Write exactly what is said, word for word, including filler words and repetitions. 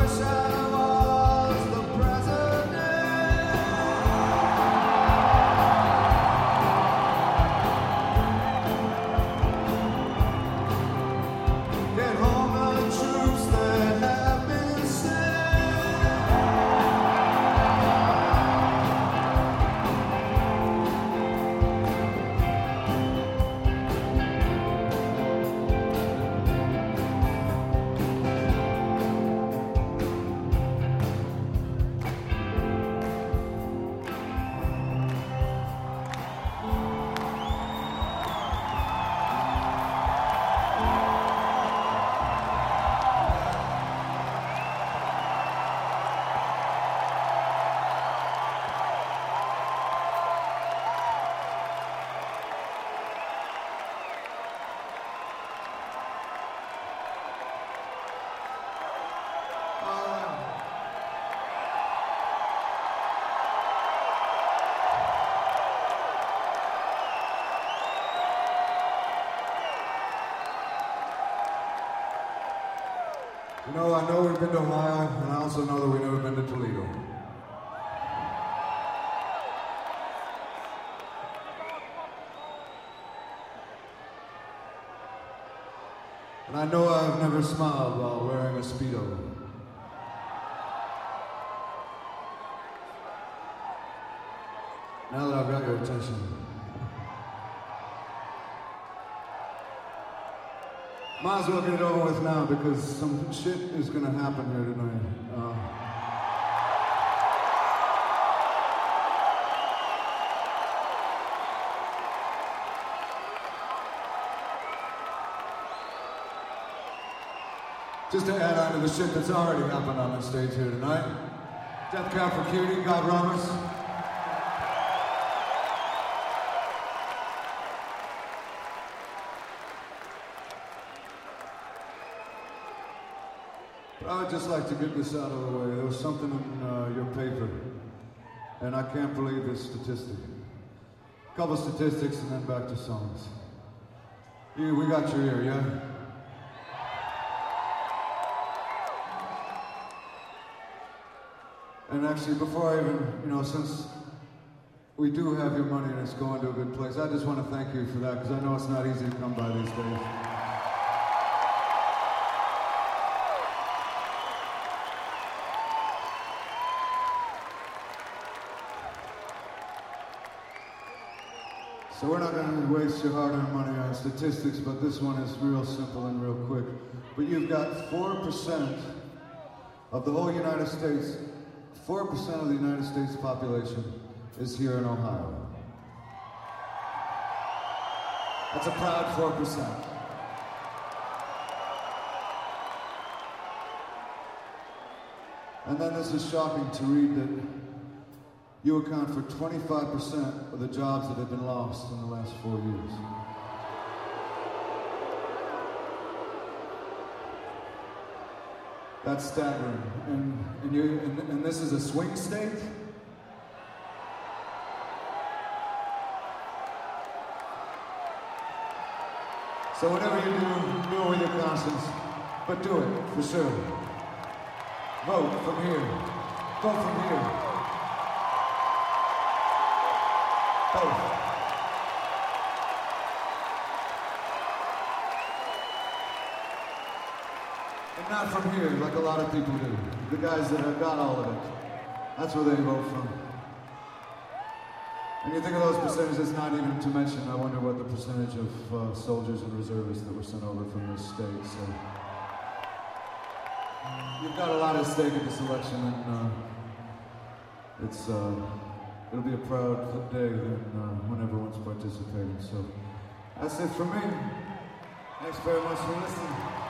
You know, I know we've been to Ohio, and I also know that we've never been to Toledo. And I know I've never smiled while wearing a Speedo. Now that I've got your attention, might as well get it over with now because some shit is gonna happen here tonight. Uh, just to add on to the shit that's already happened on the stage here tonight. Death Cab for Cutie, God Ramos. I would just like to get this out of the way. There was something in uh, your paper, and I can't believe this statistic. A couple statistics and then back to songs. You, we got your ear, yeah? And actually, before I even, you know, since we do have your money and it's going to a good place, I just want to thank you for that, because I know it's not easy to come by these days. So we're not going to waste your hard-earned money on statistics, but this one is real simple and real quick. But you've got four percent of the whole United States, four percent of the United States population is here in Ohio. That's a proud four percent. And then this is shocking to read that you account for twenty-five percent of the jobs that have been lost in the last four years. That's staggering. And, and, you, and, and this is a swing state? So whatever you do, do it with your conscience, but do it, for sure. Vote from here. Vote from here. Both. And not from here, like a lot of people do. The guys that have got all of it. That's where they vote from. And you think of those percentages, not even to mention, I wonder what the percentage of uh, soldiers and reservists that were sent over from this state. So you've got a lot at stake in this election, and uh, it's uh, it'll be a proud day when, uh, when everyone's participating. So that's it for me. Thanks very much for listening.